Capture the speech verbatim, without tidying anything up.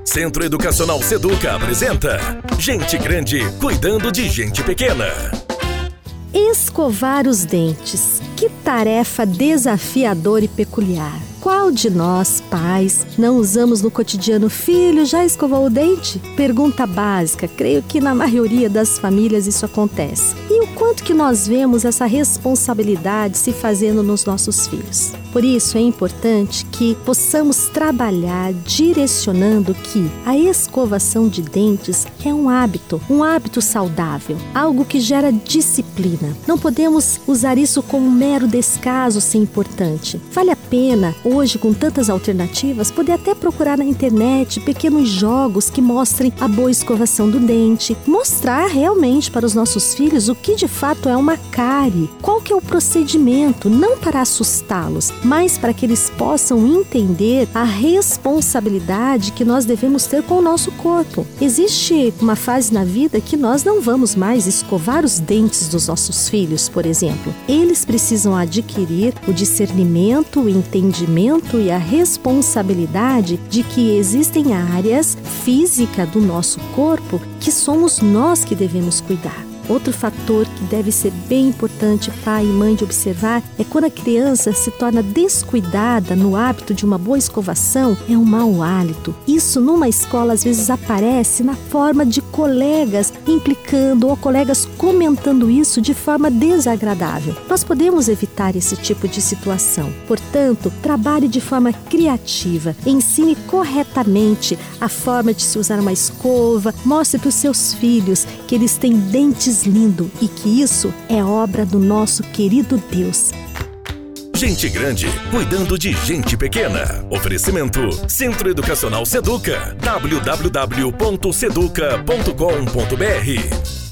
Centro Educacional Seduca apresenta Gente Grande cuidando de gente pequena. Escovar os dentes. Que tarefa desafiadora e peculiar. Qual de nós, pais, não usamos no cotidiano? Filho, já escovou o dente? Pergunta básica, creio que na maioria das famílias isso acontece. E o quanto que nós vemos essa responsabilidade se fazendo nos nossos filhos? Por isso é importante que possamos trabalhar direcionando que a escovação de dentes é um hábito, um hábito saudável, algo que gera disciplina. Não podemos usar isso como um mero descaso sem importante. Vale a pena, hoje com tantas alternativas, poder até procurar na internet pequenos jogos que mostrem a boa escovação do dente, mostrar realmente para os nossos filhos o que de fato é uma cárie, qual que é o procedimento, não para assustá-los, mas para que eles possam entender a responsabilidade que nós devemos ter com o nosso corpo. Existe uma fase na vida que nós não vamos mais escovar os dentes dos nossos filhos, por exemplo. Eles precisam adquirir o discernimento, o entendimento e a responsabilidade de que existem áreas físicas do nosso corpo que somos nós que devemos cuidar. Outro fator que deve ser bem importante, pai e mãe, de observar é quando a criança se torna descuidada no hábito de uma boa escovação, é um mau hálito. Isso numa escola às vezes aparece na forma de colegas implicando ou colegas comentando isso de forma desagradável. Nós podemos evitar esse tipo de situação. Portanto, trabalhe de forma criativa, ensine corretamente a forma de se usar uma escova, mostre para os seus filhos que eles têm dentes lindo e que isso é obra do nosso querido Deus. Gente Grande cuidando de gente pequena. Oferecimento Centro Educacional Seduca. w w w ponto seduca ponto com ponto b r